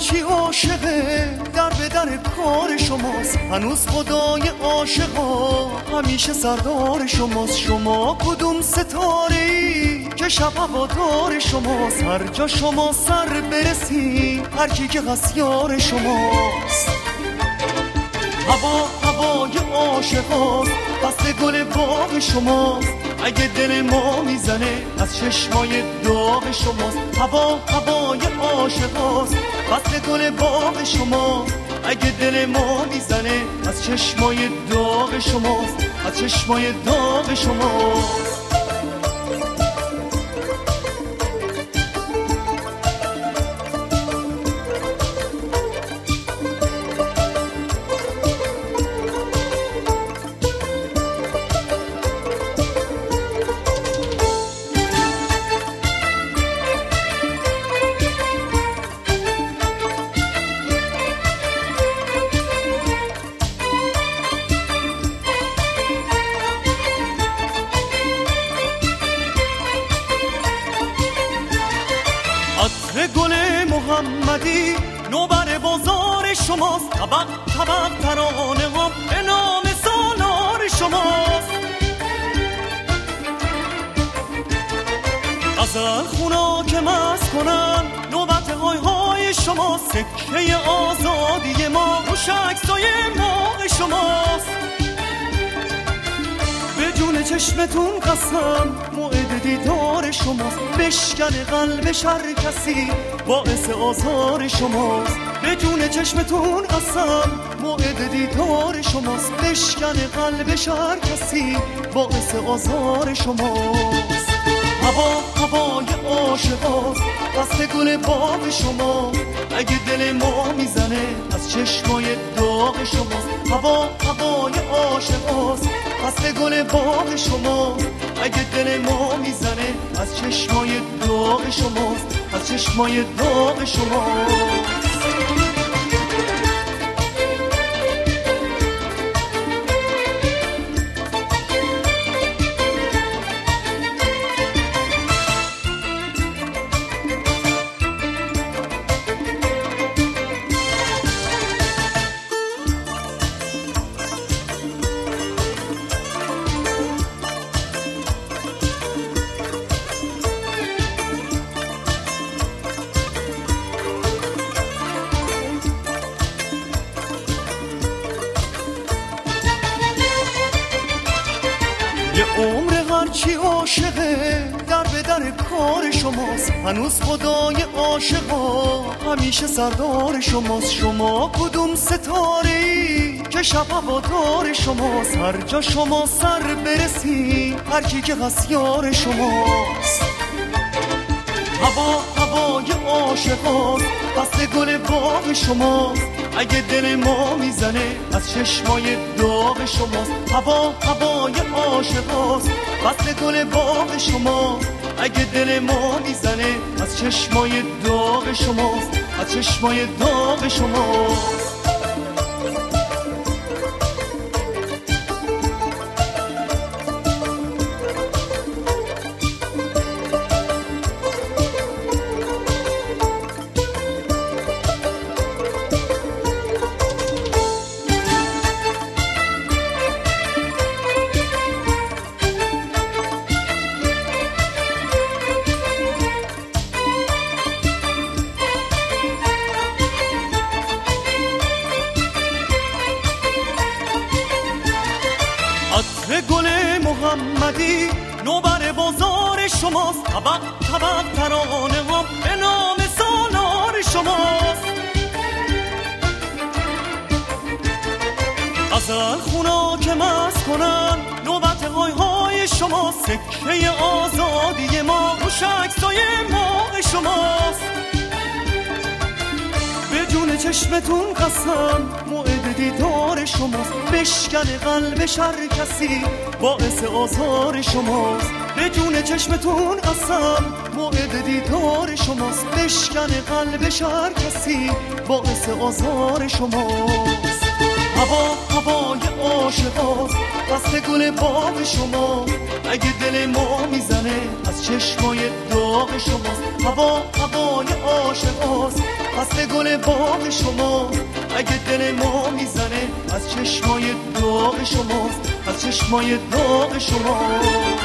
هرچی عاشقه در به در کار شماست. هنوز خدای عاشقا همیشه سردار شماست. شما کدوم ستاره‌ای که شب هوادار شماست؟ هر جا شما سر برسی هر کی که قصیار شماست. هوای عاشقاست، فصل گل باغ شماست. اگه دل ما میزنه از چشمای داغ شماست. هوای عاشقاست، فصل گل باغ شماست. اگه دل ما میزنه از چشمای داغ شماست، از چشمای داغ شماست. عطر گل محمدی نوبر بازار شماست. طبق طبق ترانه ها به نام سالار شماست. غزل خونا که مست کنن نوبت های های شماست. سکه آزادی ما روش عکسای ماه شماست. به جون چشمتون قسم موعد دیدار شماست. بشکن قلبش هر کسی باعث آزار شماست. به جون چشمتون قسم موعد دیدار شماست. بشکن قلبش هر کسی باعث آزار شماست. هوای عاشقاست، فصل گل باغ شما. اگه دل ما میزنه از چشمای داغ شماست. هوای عاشقاست، فصل گل باغ شما. اگه دل ما میزنه از چشمای داغ شماست، از چشمای داغ شماست. یه عمر هرچی عاشقه در به در کار شماست. هنوز خدای عاشقا همیشه سردار شماست. شما کدوم ستاره‌ای که شب هوادار شماست؟ هر جا شما سر برسی هر کی که قصیار شماست. هوای عاشقاست، فصل گل باغ شماست. اگه دل ما میزنه از چشمای داغ شماست. هوای عاشقاست، فصل گل باغ شما. اگه دل ما میزنه از چشمای داغ شماست، از چشمای داغ شماست. عطر گل محمدی نوبر بازار شماست. طبق طبق ترانه ها به نام سالار شماست. غزل خونا که مست کنن نوبت های های شماست. سکه آزادی ما روش عکسای ماه شماست. به جون چشمتون قسم موعد دیدار شماست. بشکن قلبش هر کسی باعث آزار شماست. به جون چشمتون قسم موعد دیدار شماست. بشکن قلبش هر کسی باعث آزار شماست. هوای عاشقاست، فصل گل باغ شما اگه دل ما میزنه از چشمای داغ شماست. هوا هوای عاشقاست، فصل گل باغ شما اگه دل ما میزنه از چشمای داغ شماست، از چشمای داغ شماست.